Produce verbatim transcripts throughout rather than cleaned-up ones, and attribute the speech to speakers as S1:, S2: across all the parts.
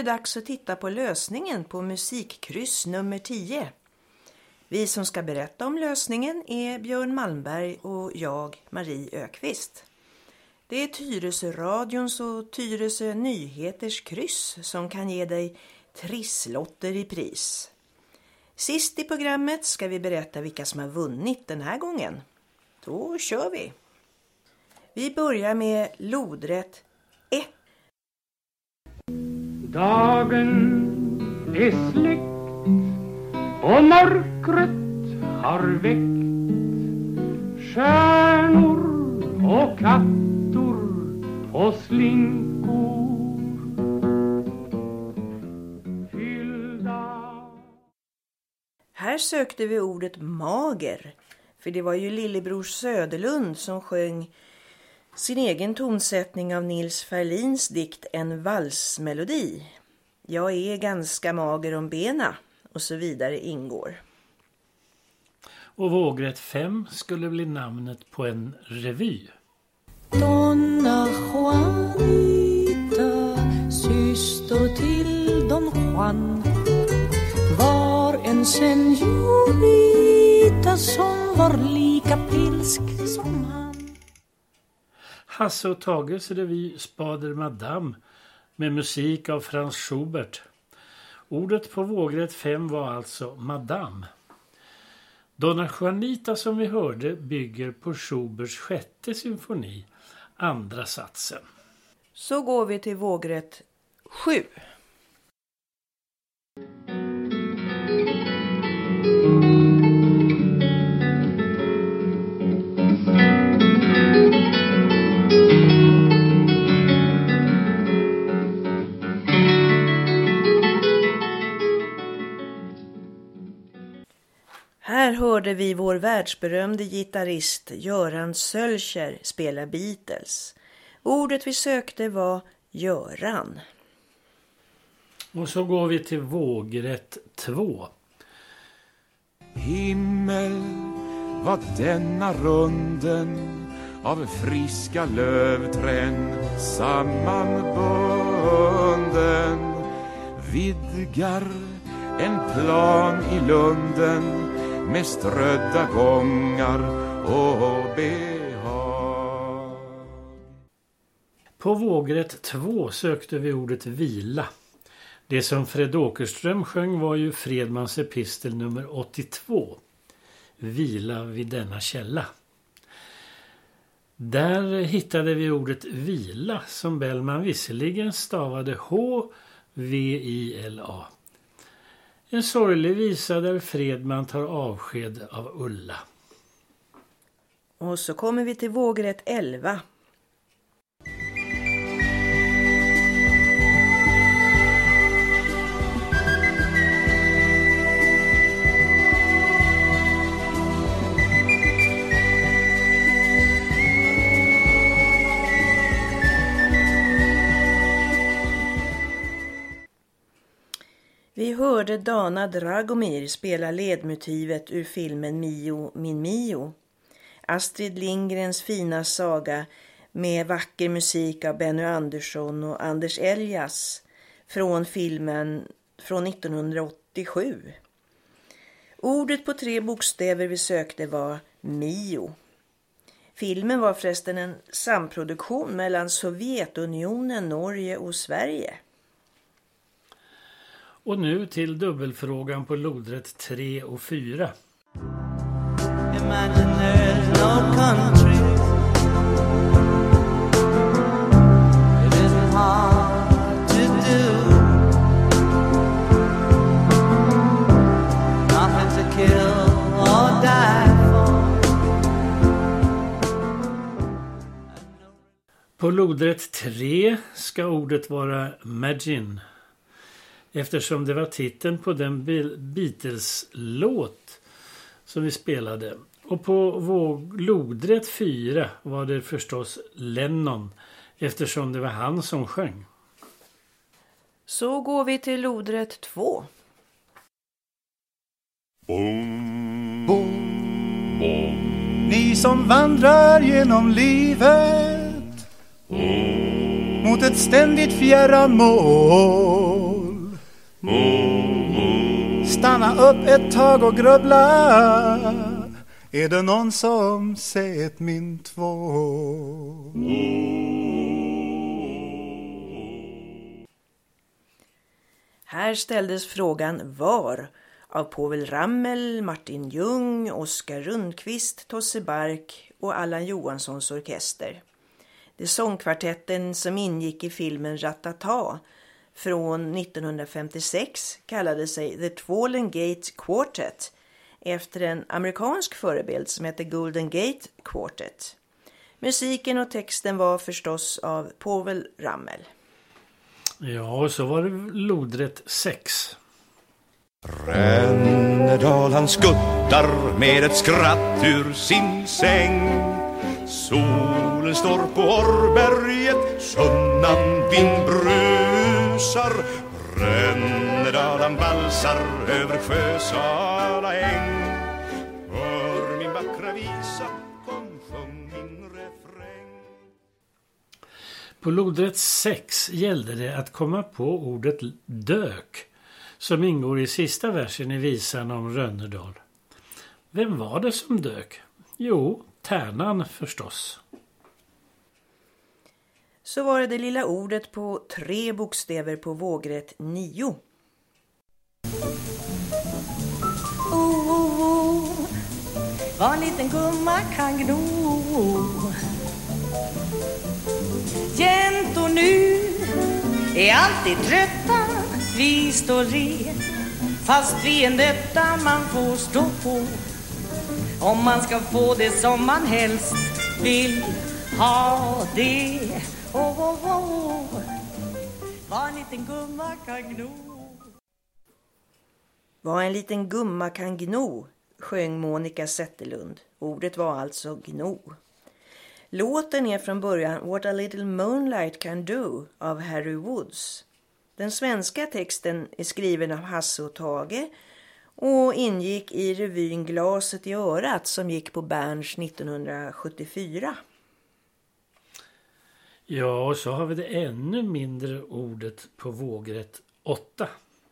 S1: dags att titta på lösningen på musikkryss nummer tio. Vi som ska berätta om lösningen är Björn Malmberg och jag, Marie Ökvist. Det är Tyresö radions och Tyresö nyheters kryss som kan ge dig trisslotter i pris. Sist i programmet ska vi berätta vilka som har vunnit den här gången. Då kör vi! Vi börjar med lodrätt ett.
S2: Dagen är släckt och mörkret har väckt stjärnor och kattor och slinkor fyllda.
S1: Här sökte vi ordet mager, för det var ju Lillebror Söderlund som sjöng sin egen tonsättning av Nils Ferlins dikt En valsmelodi. Jag är ganska mager om bena och så vidare ingår.
S3: Och vågrätt fem skulle bli namnet på en revy.
S4: Donna Juanita, syster till Don Juan, var en señorita som var lika pilsk som han.
S3: Hasse och Tages revy Spader Madame med musik av Franz Schubert. Ordet på vågrätt fem var alltså Madame. Donna Juanita som vi hörde bygger på Schuberts sjätte symfoni, andra satsen.
S1: Så går vi till vågrätt sju. Här hörde vi vår världsberömde gitarrist Göran Sölcher spela Beatles. Ordet vi sökte var Göran.
S3: Och så går vi till vågrätt två.
S5: Himmel var denna runden av friska lövträn sammanbunden, vidgar en plan i lunden med strödda gångar och behag.
S3: På vågrätt två sökte vi ordet vila. Det som Fred Åkerström sjöng var ju Fredmans epistel nummer åttiotvå. Vila vid denna källa. Där hittade vi ordet vila som Bellman visserligen stavade H V I L A. En sorglig visa där Fredman tar avsked av Ulla.
S1: Och så kommer vi till vågrätt elva. Vi hörde Dana Dragomir spela ledmotivet ur filmen Mio, min Mio. Astrid Lindgrens fina saga med vacker musik av Benny Andersson och Anders Elias från filmen från nittonhundraåttiosju. Ordet på tre bokstäver vi sökte var Mio. Filmen var förresten en samproduktion mellan Sovjetunionen, Norge och Sverige.
S3: Och nu till dubbelfrågan på lodrätt tre och fyra.
S4: Imagine there's no country. It isn't hard to do. Nothing to kill or die for.
S3: På lodrätt tre ska ordet vara Imagine. Eftersom det var titeln på den Beatles-låt som vi spelade. Och på vår lodrätt fyra var det förstås Lennon. Eftersom det var han som sjöng.
S1: Så går vi till lodrätt två.
S6: Boom, boom, boom. Ni som vandrar genom livet boom. Mot ett ständigt fjärran mål. Stanna upp ett tag och grubbla. Är det någon som sett min två?
S1: Här ställdes frågan var av Povel Ramel, Martin Ljung, Oskar Rundqvist, Tosse Bark och Allan Johanssons orkester. Det sångkvartetten som ingick i filmen Ratata från nittonhundrafemtiosex kallade sig The Twalen Gate Quartet efter en amerikansk förebild som heter Golden Gate Quartet. Musiken och texten var förstås av Povel Ramel.
S3: Ja, och så var det lodrätt sex.
S7: Rännedal han skuttar med ett skratt ur sin säng. Solen står på Orrberget, sunnan vind brusar. Rännedal han valsar över Sjösala äng. Hör min vackra visa, kom sjung min refräng.
S3: På lodrätt sex gällde det att komma på ordet dök som ingår i sista versen i visan om Rönnedal. Vem var det som dök? Jo, tärnan förstås.
S1: Så var det det lilla ordet på tre bokstäver på vågrätt nio.
S4: Oh, oh, oh. Vad en liten gumma kan gno. Jäntor nu är alltid trötta. Vi står red, fast vi är nötta man får stå på. Om man ska få det som man helst vill ha det. Oh, oh, oh. Vad en liten gumma kan gno.
S1: Vad en liten gumma kan gno, sjöng Monica Zetterlund. Ordet var alltså gno. Låten är från början What a Little Moonlight Can Do av Harry Woods. Den svenska texten är skriven av Hasse och Tage och ingick i revyn Glaset i örat som gick på Berns nittonhundrasjuttiofyra.
S3: Ja, och så har vi det ännu mindre ordet på vågrätt åtta.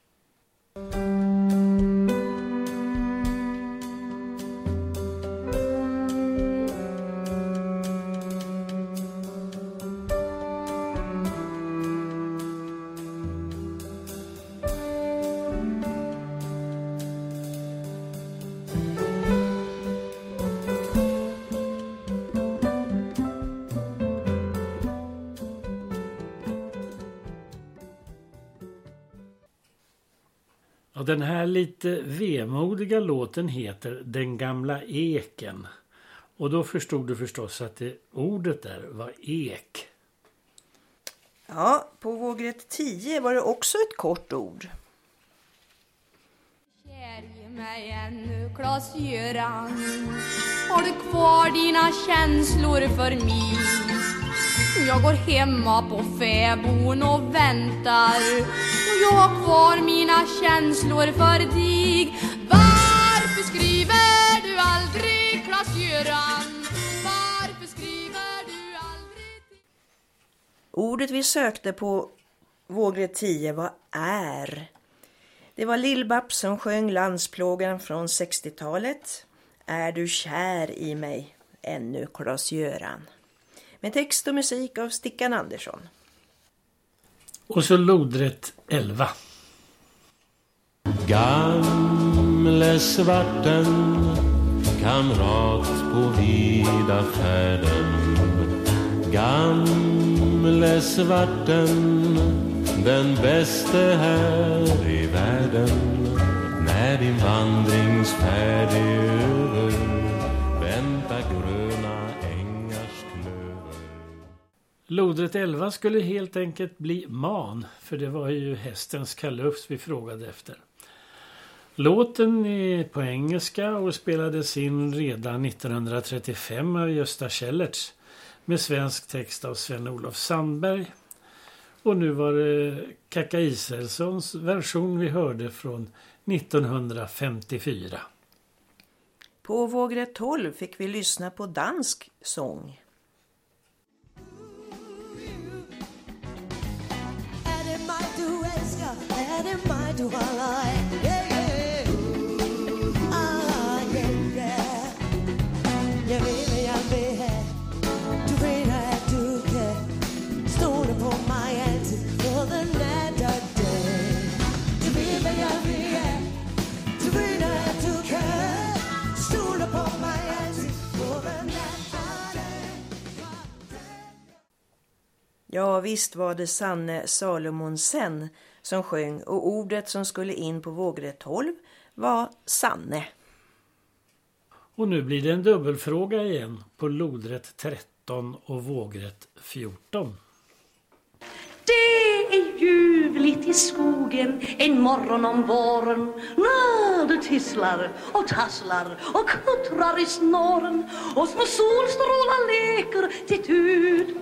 S3: Och den här lite vemodiga låten heter Den gamla eken. Och då förstod du förstås att det ordet där var ek.
S1: Ja, på vågrätt tio var det också ett kort ord.
S8: Ge mig ännu, Klas-Göran. Har du kvar dina känslor för mig? Jag går hemma på fäbon och väntar. Och jag har kvar mina känslor för dig. Varför skriver du aldrig, Klas-Göran? Varför skriver du aldrig?
S1: Ordet vi sökte på vågrätt tio var är. Det var Lill-Babs som sjöng landsplågan från sextiotalet. Är du kär i mig, ännu Klas-Göran. Med text och musik av Stickan Andersson.
S3: Och så lodrätt elva.
S9: Gamle svarten, kamrat på vida färden. Gamle svarten, den bäste här i världen. När din vandringsfärd är över, vänta gröna ängars klöver.
S3: Lodrätt elva skulle helt enkelt bli man, för det var ju hästens kalufs vi frågade efter. Låten är på engelska och spelades in redan nittonhundratrettiofem av Gösta Kellerts med svensk text av Sven-Olof Sandberg. Och nu var det Kaka Iselsons version vi hörde från nittonhundrafemtiofyra.
S1: På vågrätt tolv fick vi lyssna på dansk sång.
S4: Är det mig du älskar? Är det mig
S1: Ja, visst var det Sanne Salomonsen som sjöng och ordet som skulle in på vågrätt tolv var Sanne.
S3: Och nu blir det en dubbelfråga igen på lodrätt tretton och vågrätt fjorton.
S10: Det är ljuvligt i skogen en morgon om våren när det tisslar och tasslar och kuttrar i snåren och små solstrålar leker till tud.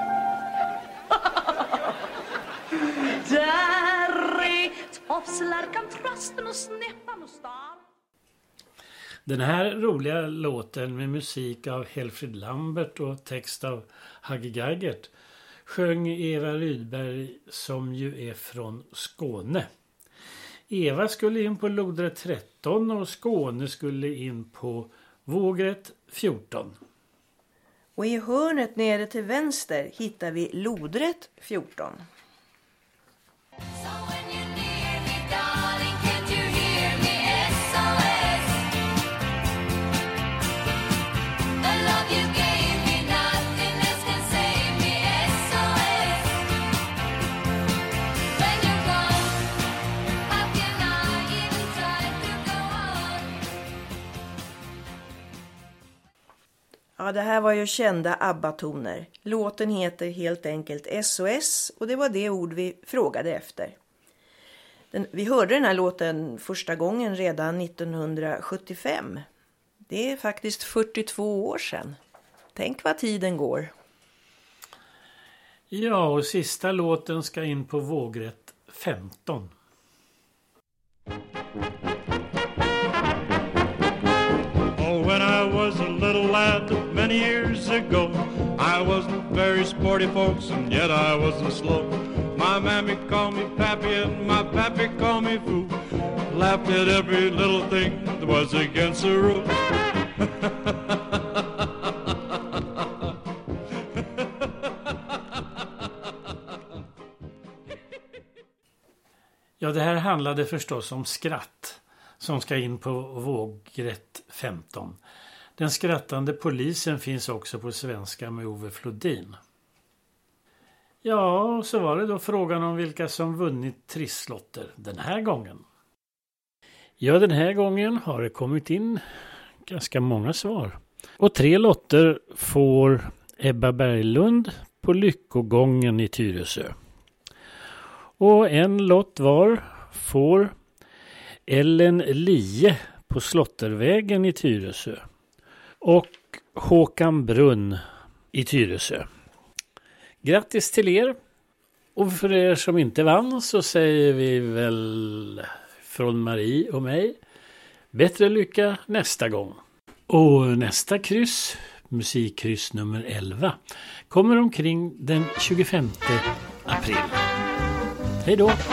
S10: Där är tofslärkan, trasten och snäppan och star.
S3: Den här roliga låten med musik av Helfrid Lambert och text av Hagge Geigert sjöng Eva Rydberg som ju är från Skåne. Eva skulle in på lodrätt tretton och Skåne skulle in på vågrätt fjorton.
S1: Och i hörnet nere till vänster hittar vi lodrätt fjorton. Ja, det här var ju kända ABBA-toner. Låten heter helt enkelt S O S och det var det ord vi frågade efter. Den, vi hörde den här låten första gången redan nittonhundrasjuttiofem. Det är faktiskt fyrtiotvå år sedan. Tänk vad tiden går.
S3: Ja, och sista låten ska in på vågrätt femton.
S11: When I was a little lad many years ago, I wasn't very sporty, folks, and yet I wasn't slow. My mammy called me pappy and my pappy called me fool. Laughed at every little thing that was against the rule.
S3: Ja, det här handlade förstås om skratt som ska in på vågrätt femton. Den skrattande polisen finns också på svenska med Ove Flodin. Ja, så var det då frågan om vilka som vunnit trisslotter den här gången. Ja, den här gången har det kommit in ganska många svar. Och tre lotter får Ebba Berglund på Lyckogången i Tyresö. Och en lott var får Ellen Lie på Slottervägen i Tyresö. Och Håkan Brunn i Tyresö. Grattis till er. Och för er som inte vann så säger vi väl från Marie och mig bättre lycka nästa gång. Och nästa kryss, musikkryss nummer elva, kommer omkring den tjugofemte april. Hej då!